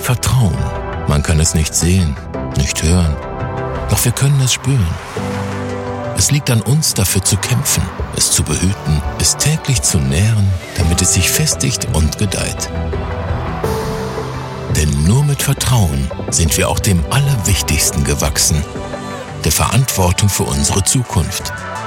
Vertrauen. Man kann es nicht sehen, nicht hören, doch wir können es spüren. Es liegt an uns, dafür zu kämpfen, es zu behüten, es täglich zu nähren, damit es sich festigt und gedeiht. Denn nur mit Vertrauen sind wir auch dem Allerwichtigsten gewachsen, der Verantwortung für unsere Zukunft.